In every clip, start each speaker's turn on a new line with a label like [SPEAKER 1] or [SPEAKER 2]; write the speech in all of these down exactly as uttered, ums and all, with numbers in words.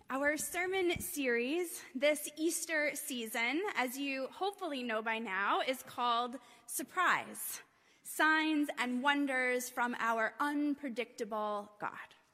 [SPEAKER 1] Our sermon series this Easter season, as you hopefully know by now, is called Surprise: Signs and Wonders from Our Unpredictable God.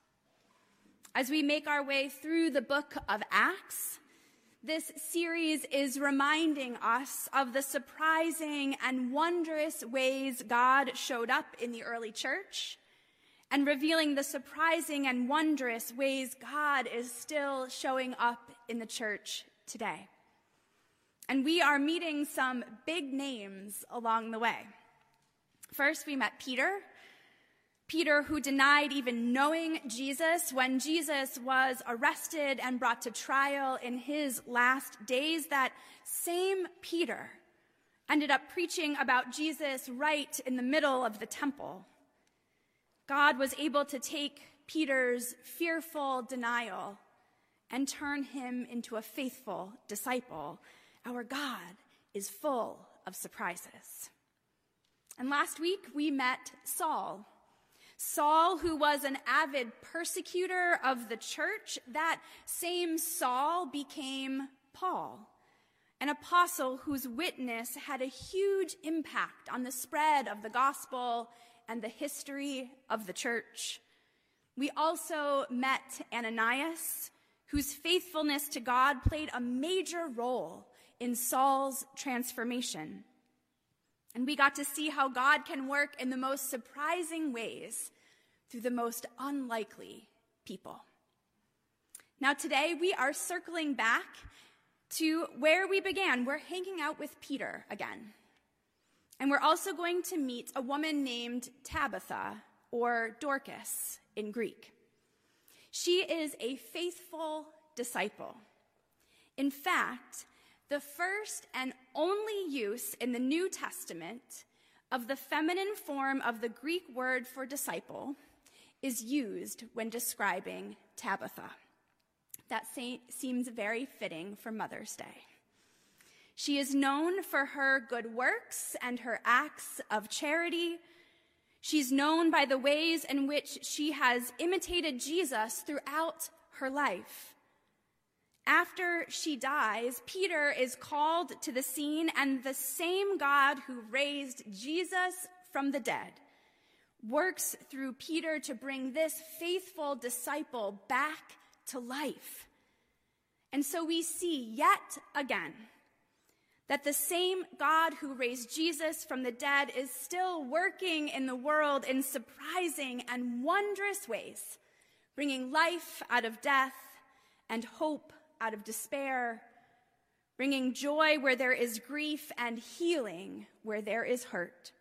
[SPEAKER 1] As we make our way through the book of Acts, this series is reminding us of the surprising and wondrous ways God showed up in the early church, and revealing the surprising and wondrous ways God is still showing up in the church today. And we are meeting some big names along the way. First, we met Peter. Peter, who denied even knowing Jesus when Jesus was arrested and brought to trial in his last days. That same Peter ended up preaching about Jesus right in the middle of the temple. God was able to take Peter's fearful denial and turn him into a faithful disciple. Our God is full of surprises. And last week we met Saul. Saul, who was an avid persecutor of the church. That same Saul became Paul, an apostle whose witness had a huge impact on the spread of the gospel and the history of the church. We also met Ananias, whose faithfulness to God played a major role in Saul's transformation. And we got to see how God can work in the most surprising ways through the most unlikely people. Now today we are circling back to where we began. We're hanging out with Peter again. And we're also going to meet a woman named Tabitha, or Dorcas in Greek. She is a faithful disciple. In fact, the first and only use in the New Testament of the feminine form of the Greek word for disciple is used when describing Tabitha. That seems very fitting for Mother's Day. She is known for her good works and her acts of charity. She's known by the ways in which she has imitated Jesus throughout her life. After she dies, Peter is called to the scene, and the same God who raised Jesus from the dead works through Peter to bring this faithful disciple back to life. And so we see yet again that the same God who raised Jesus from the dead is still working in the world in surprising and wondrous ways, bringing life out of death and hope out of despair, bringing joy where there is grief and healing where there is hurt.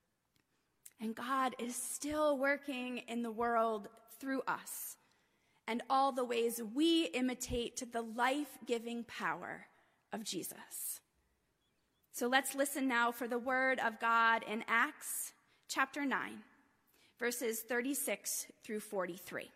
[SPEAKER 1] And God is still working in the world through us and all the ways we imitate the life-giving power of Jesus. So let's listen now for the word of God in Acts chapter nine, verses thirty-six through forty-three.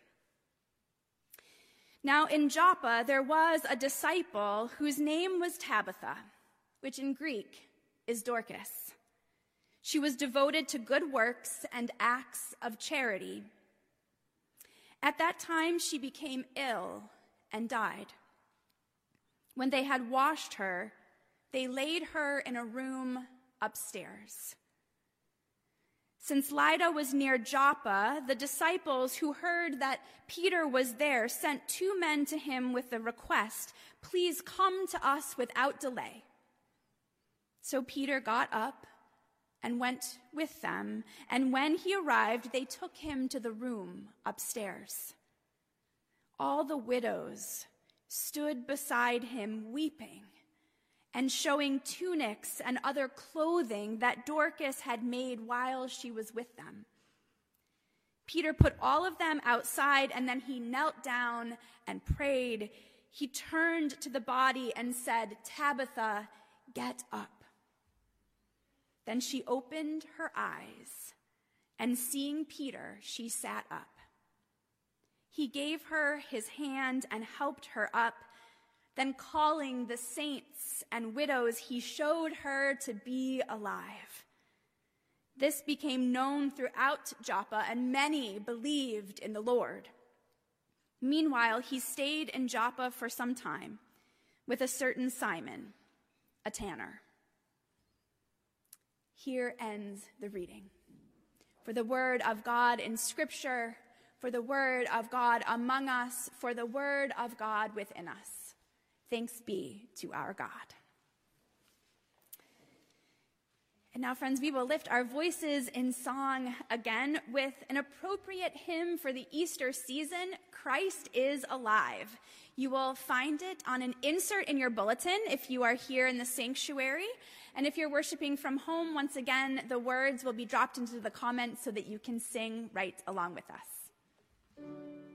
[SPEAKER 1] Now in Joppa there was a disciple whose name was Tabitha, which in Greek is Dorcas. She was devoted to good works and acts of charity. At that time she became ill and died. When they had washed her, they laid her in a room upstairs. Since Lydda was near Joppa, the disciples who heard that Peter was there sent two men to him with the request, "Please come to us without delay." So Peter got up and went with them, and when he arrived, they took him to the room upstairs. All the widows stood beside him weeping and showing tunics and other clothing that Dorcas had made while she was with them. Peter put all of them outside, and then he knelt down and prayed. He turned to the body and said, "Tabitha, get up." Then she opened her eyes, and seeing Peter, she sat up. He gave her his hand and helped her up. Then calling the saints and widows, he showed her to be alive. This became known throughout Joppa, and many believed in the Lord. Meanwhile, he stayed in Joppa for some time with a certain Simon, a tanner. Here ends the reading. For the word of God in Scripture, for the word of God among us, for the word of God within us. Thanks be to our God. And now, friends, we will lift our voices in song again with an appropriate hymn for the Easter season, Christ is Alive. You will find it on an insert in your bulletin if you are here in the sanctuary. And if you're worshiping from home, once again, the words will be dropped into the comments so that you can sing right along with us.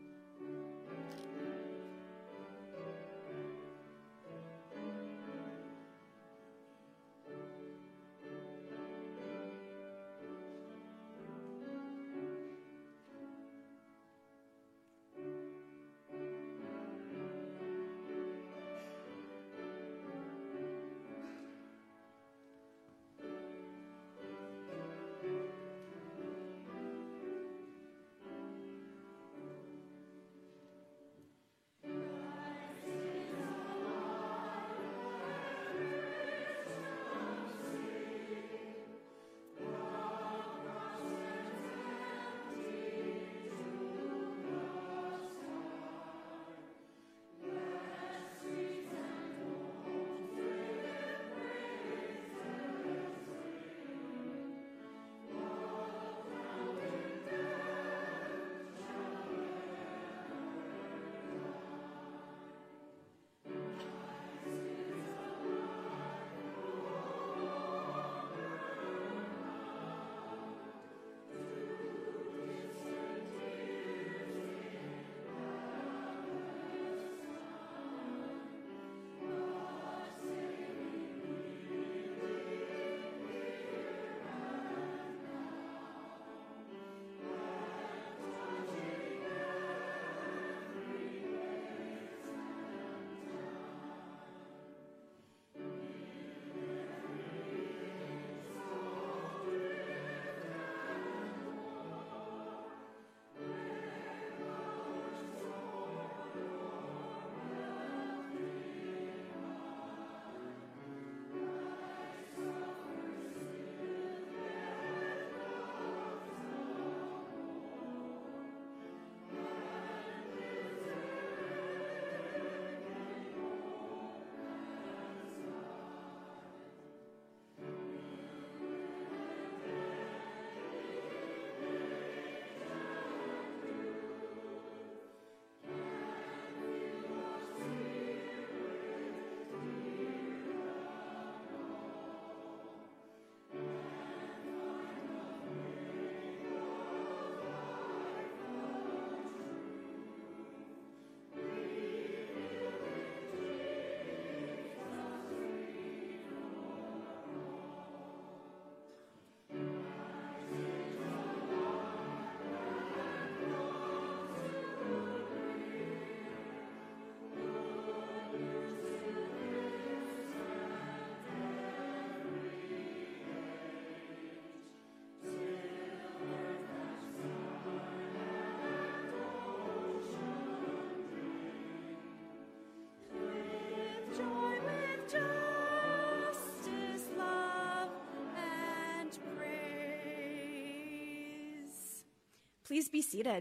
[SPEAKER 1] Please be seated.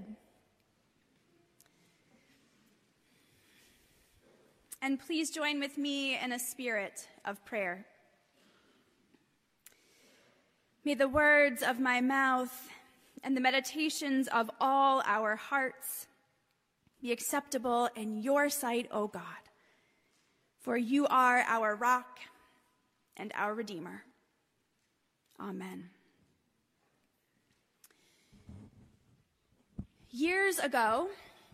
[SPEAKER 1] And please join with me in a spirit of prayer. May the words of my mouth and the meditations of all our hearts be acceptable in your sight, O God, for you are our rock and our Redeemer. Amen. Years ago,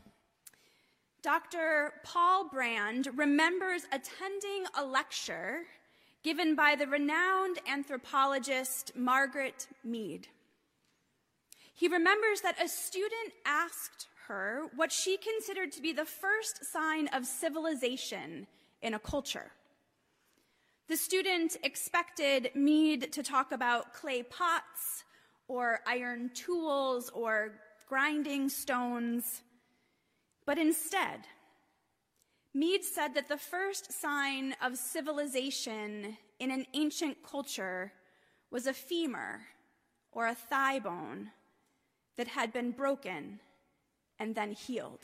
[SPEAKER 1] Doctor Paul Brand remembers attending a lecture given by the renowned anthropologist Margaret Mead. He remembers that a student asked her what she considered to be the first sign of civilization in a culture. The student expected Mead to talk about clay pots or iron tools or grinding stones, But instead, Mead said that the first sign of civilization in an ancient culture was a femur or a thigh bone that had been broken and then healed.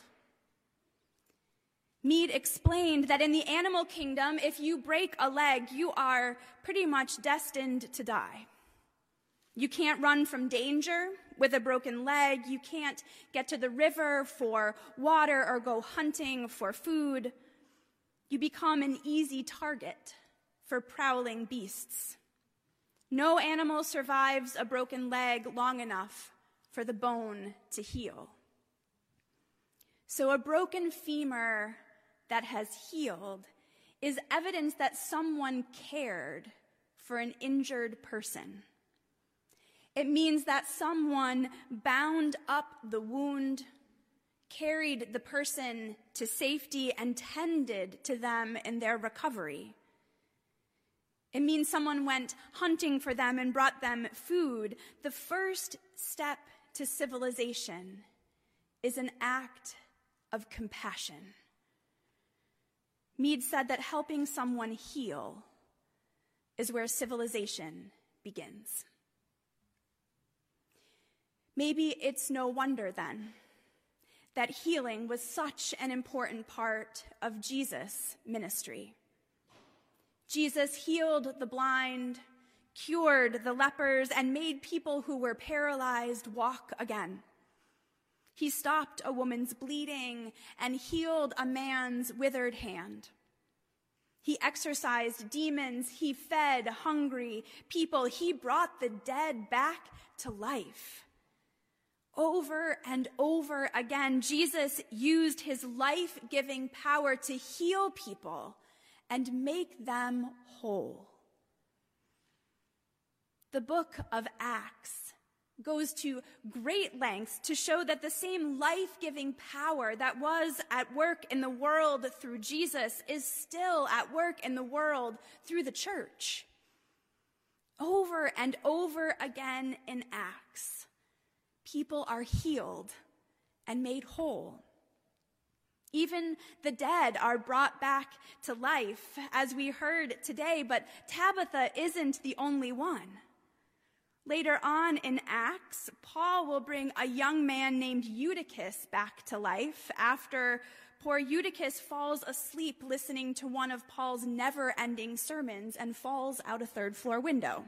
[SPEAKER 1] Mead explained that in the animal kingdom, if you break a leg, you are pretty much destined to die. You can't run from danger with a broken leg. You can't get to the river for water or go hunting for food. You become an easy target for prowling beasts. No animal survives a broken leg long enough for the bone to heal. So a broken femur that has healed is evidence that someone cared for an injured person. It means that someone bound up the wound, carried the person to safety, and tended to them in their recovery. It means someone went hunting for them and brought them food. The first step to civilization is an act of compassion. Mead said that helping someone heal is where civilization begins. Maybe it's no wonder then that healing was such an important part of Jesus' ministry. Jesus healed the blind, cured the lepers, and made people who were paralyzed walk again. He stopped a woman's bleeding and healed a man's withered hand. He exorcised demons. He fed hungry people. He brought the dead back to life. Over and over again, Jesus used his life-giving power to heal people and make them whole. The book of Acts goes to great lengths to show that the same life-giving power that was at work in the world through Jesus is still at work in the world through the church. Over and over again in Acts, people are healed and made whole. Even the dead are brought back to life, as we heard today, but Tabitha isn't the only one. Later on in Acts, Paul will bring a young man named Eutychus back to life after poor Eutychus falls asleep listening to one of Paul's never-ending sermons and falls out a third-floor window.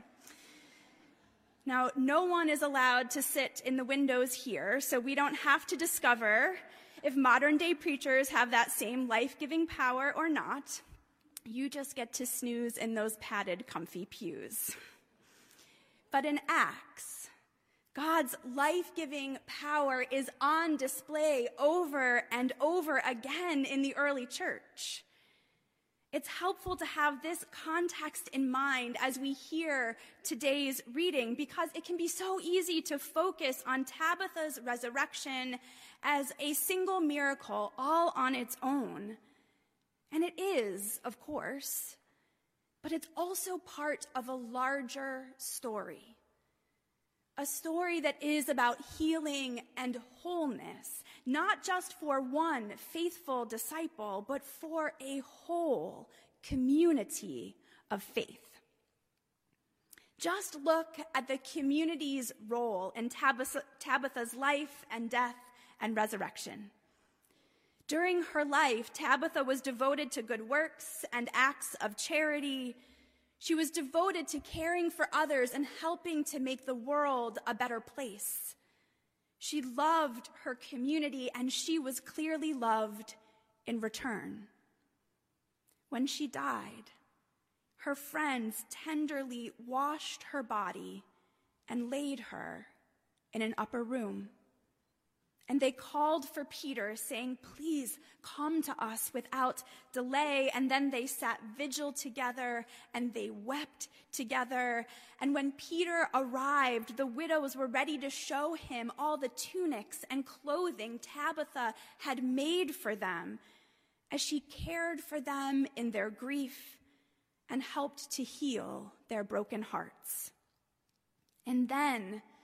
[SPEAKER 1] Now, no one is allowed to sit in the windows here, so we don't have to discover if modern-day preachers have that same life-giving power or not. You just get to snooze in those padded, comfy pews. But in Acts, God's life-giving power is on display over and over again in the early church. It's helpful to have this context in mind as we hear today's reading, because it can be so easy to focus on Tabitha's resurrection as a single miracle all on its own. And it is, of course, but it's also part of a larger story. A story that is about healing and wholeness, not just for one faithful disciple, but for a whole community of faith. Just look at the community's role in Tabitha's life and death and resurrection. During her life, Tabitha was devoted to good works and acts of charity. She was devoted to caring for others and helping to make the world a better place. She loved her community, and she was clearly loved in return. When she died, her friends tenderly washed her body and laid her in an upper room. And they called for Peter, saying, "Please come to us without delay." And then they sat vigil together and they wept together. And when Peter arrived, the widows were ready to show him all the tunics and clothing Tabitha had made for them, as she cared for them in their grief and helped to heal their broken hearts. And then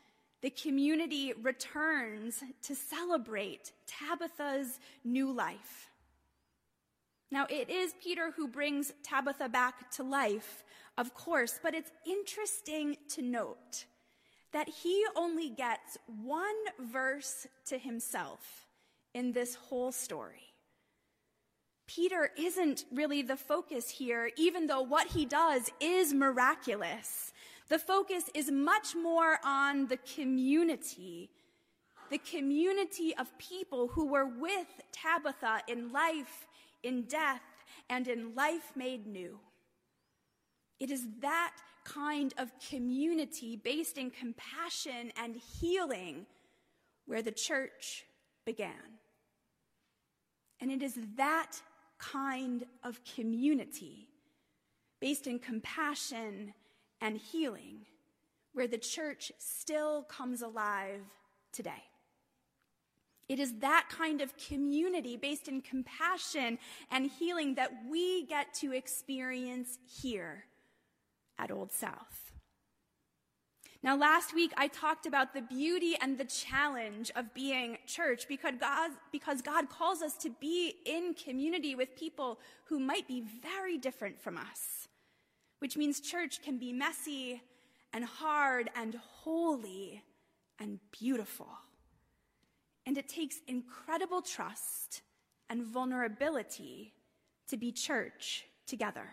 [SPEAKER 1] the community returns to celebrate Tabitha's new life. Now, it is Peter who brings Tabitha back to life, of course, but it's interesting to note that he only gets one verse to himself in this whole story. Peter isn't really the focus here, even though what he does is miraculous. The focus is much more on the community, the community of people who were with Tabitha in life, in death, and in life made new. It is that kind of community based in compassion and healing where the church began. And it is that kind of community based in compassion and healing where the church still comes alive today. It is that kind of community based in compassion and healing that we get to experience here at Old South. Now, last week I talked about the beauty and the challenge of being church because God, because God calls us to be in community with people who might be very different from us, which means church can be messy and hard and holy and beautiful. And it takes incredible trust and vulnerability to be church together.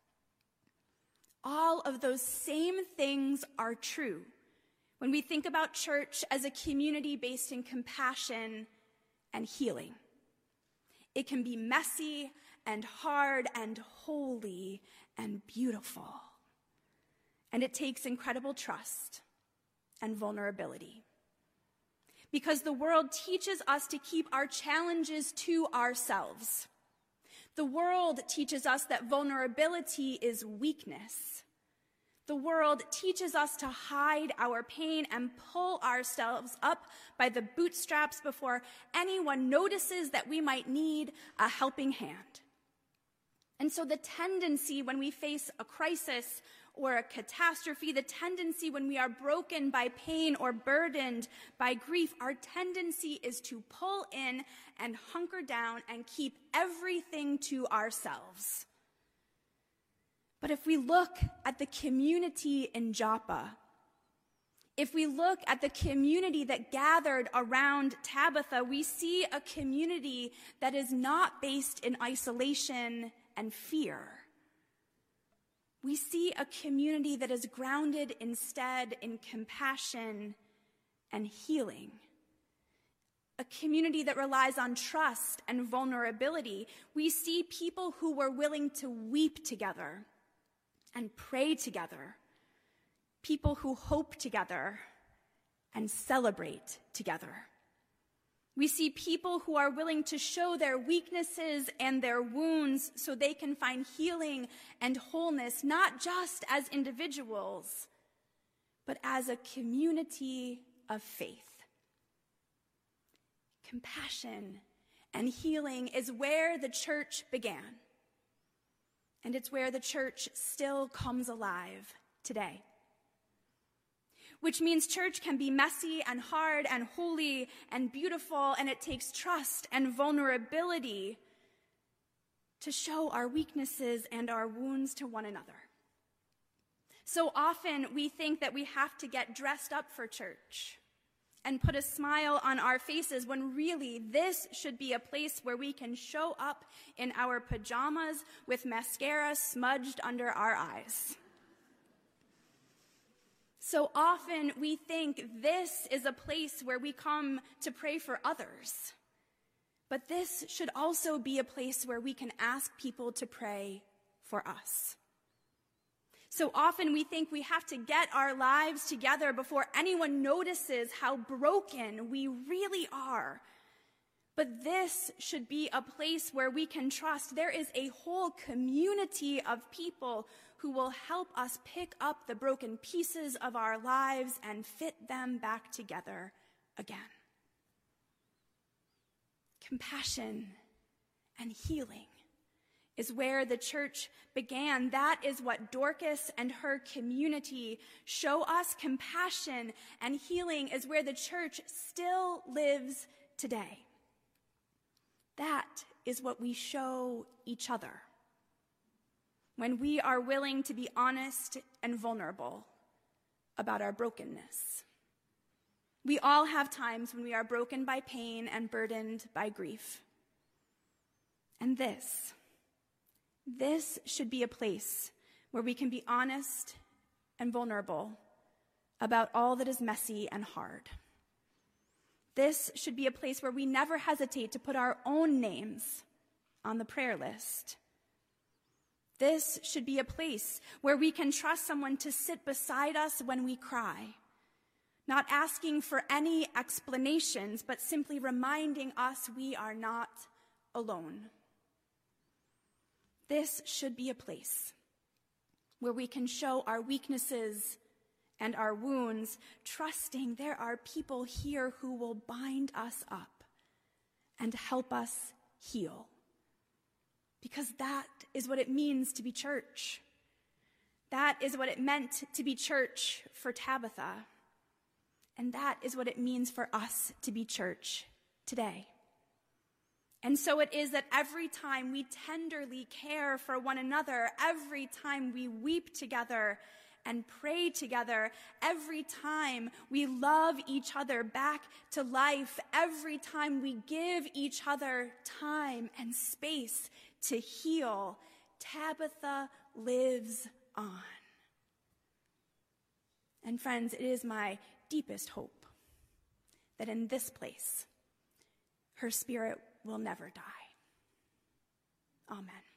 [SPEAKER 1] All of those same things are true when we think about church as a community based in compassion and healing. It can be messy and hard and holy and beautiful. And it takes incredible trust and vulnerability. Because the world teaches us to keep our challenges to ourselves. The world teaches us that vulnerability is weakness. The world teaches us to hide our pain and pull ourselves up by the bootstraps before anyone notices that we might need a helping hand. And so the tendency when we face a crisis or a catastrophe, the tendency when we are broken by pain or burdened by grief, our tendency is to pull in and hunker down and keep everything to ourselves. But if we look at the community in Joppa, if we look at the community that gathered around Tabitha, we see a community that is not based in isolation and fear. We see a community that is grounded instead in compassion and healing. A community that relies on trust and vulnerability. We see people who were willing to weep together and pray together. People who hope together and celebrate together. We see people who are willing to show their weaknesses and their wounds so they can find healing and wholeness, not just as individuals, but as a community of faith. Compassion and healing is where the church began, and it's where the church still comes alive today. Which means church can be messy and hard and holy and beautiful, and it takes trust and vulnerability to show our weaknesses and our wounds to one another. So often we think that we have to get dressed up for church and put a smile on our faces when really this should be a place where we can show up in our pajamas with mascara smudged under our eyes. So often we think this is a place where we come to pray for others. But this should also be a place where we can ask people to pray for us. So often we think we have to get our lives together before anyone notices how broken we really are. But this should be a place where we can trust there is a whole community of people who will help us pick up the broken pieces of our lives and fit them back together again. Compassion and healing is where the church began. That is what Dorcas and her community show us. Compassion and healing is where the church still lives today. That is what we show each other when we are willing to be honest and vulnerable about our brokenness. We all have times when we are broken by pain and burdened by grief. And this, this should be a place where we can be honest and vulnerable about all that is messy and hard. This should be a place where we never hesitate to put our own names on the prayer list. This should be a place where we can trust someone to sit beside us when we cry, not asking for any explanations, but simply reminding us we are not alone. This should be a place where we can show our weaknesses and our wounds, trusting there are people here who will bind us up and help us heal. Because that is what it means to be church. That is what it meant to be church for Tabitha. And that is what it means for us to be church today. And so it is that every time we tenderly care for one another, every time we weep together and pray together, every time we love each other back to life, every time we give each other time and space to heal, Tabitha lives on. And friends, it is my deepest hope that in this place, her spirit will never die. Amen.